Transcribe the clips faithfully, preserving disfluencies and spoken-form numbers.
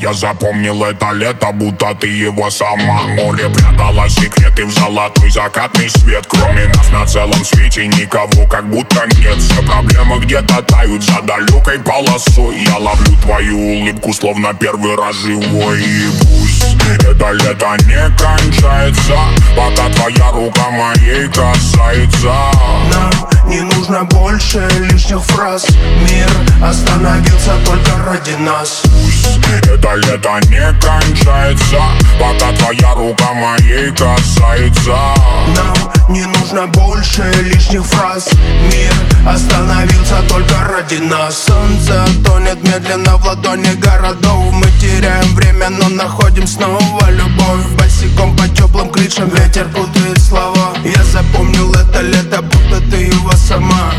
Я запомнил это лето, будто ты его сама. Море прятало секреты в золотой закатный свет. Кроме нас на целом свете никого как будто нет. Все проблемы где-то тают за далекой полосой. Я ловлю твою улыбку, словно первый раз живой. И пусть это лето не кончается, пока твоя рука моей касается. Нам не нужно больше лишних фраз. Мир остановился только ради нас. Пусть это лето не кончается, пока твоя рука моей касается. Нам не нужно больше лишних фраз. Мир остановился только ради нас. Солнце тонет медленно в ладони городов. Мы теряем время, но находим снова любовь. Босиком по теплым крышам ветер путает слова. Я запомнил это лето, будто ты его сама.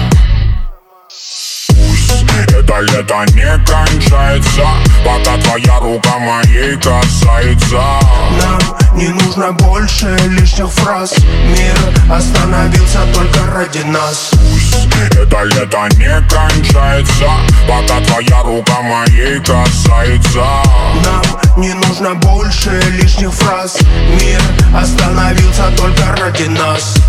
Пусть это лето не кончается, пока твоя рука моей касается. Нам не нужно больше лишних фраз. Мир остановился только ради нас. Пусть это лето не кончается, пока твоя рука моей касается. Нам не нужно больше лишних фраз. Мир остановился только ради нас.